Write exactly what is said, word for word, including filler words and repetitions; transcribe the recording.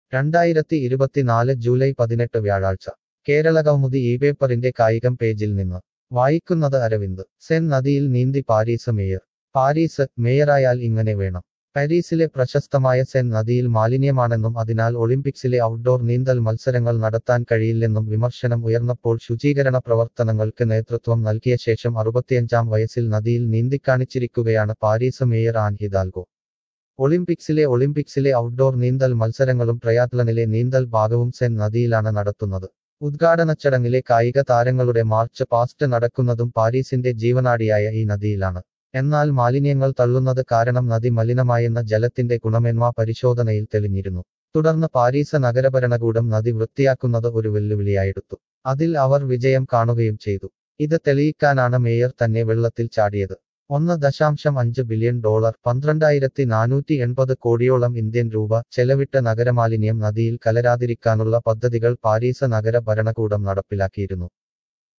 രണ്ടായിരത്തി ഇരുപത്തിനാല് ജൂലൈ പതിനെട്ട് വ്യാഴാഴ്ച കേരളകൗമുദി ഈ പേപ്പറിന്റെ കായികം പേജിൽ നിന്ന് വായിക്കുന്നത് അരവിന്ദ്. സെൻ നദിയിൽ നീന്തി പാരീസ് മേയർ. പാരീസ്, മേയറായാൽ ഇങ്ങനെ വേണം. പാരീസിലെ പ്രശസ്തമായ സെൻ നദിയിൽ മാലിന്യമാണെന്നും അതിനാൽ ഒളിമ്പിക്സിലെ ഔട്ട്ഡോർ നീന്തൽ മത്സരങ്ങൾ നടത്താൻ കഴിയില്ലെന്നും വിമർശനം ഉയർന്നപ്പോൾ ശുചീകരണ പ്രവർത്തനങ്ങൾക്ക് നേതൃത്വം നൽകിയ ശേഷം അറുപത്തിയഞ്ചാം വയസ്സിൽ നദിയിൽ നീന്തിക്കാണിച്ചിരിക്കുകയാണ് പാരീസ് മേയർ ആൻ ഹിദാൽഗോ. ഒളിമ്പിക്സിലെ ഒളിമ്പിക്സിലെ ഔട്ട്ഡോർ നീന്തൽ മത്സരങ്ങളും ട്രയാത്ലണിലെ നീന്തൽ ഭാഗവും സെൻ നദിയിലാണ് നടത്തുന്നത്. ഉദ്ഘാടന ചടങ്ങിലെ കായിക താരങ്ങളുടെ മാർച്ച് പാസ്റ്റ് നടക്കുന്നതും പാരീസിന്റെ ജീവനാഡിയായ ഈ നദിയിലാണ്. എന്നാൽ മാലിന്യങ്ങൾ തള്ളുന്നത് കാരണം നദി മലിനമായെന്ന ജലത്തിന്റെ ഗുണമേന്മ പരിശോധനയിൽ തെളിഞ്ഞിരുന്നു. തുടർന്ന് പാരീസ് നഗരഭരണകൂടം നദി വൃത്തിയാക്കുന്നത് ഒരു വെല്ലുവിളിയായെടുത്തു. അതിൽ അവർ വിജയം കാണുകയും ചെയ്തു. ഇത് തെളിയിക്കാനാണ് മേയർ തന്നെ വെള്ളത്തിൽ ചാടിയത്. ഒന്ന് ദശാംശം അഞ്ച് ബില്യൺ ഡോളർ പന്ത്രണ്ടായിരത്തി നാനൂറ്റി എൺപത് കോടിയോളം ഇന്ത്യൻ രൂപ ചെലവിട്ട് നഗരമാലിന്യം നദിയിൽ കലരാതിരിക്കാനുള്ള പദ്ധതികൾ പാരീസ് നഗര ഭരണകൂടം നടപ്പിലാക്കിയിരുന്നു.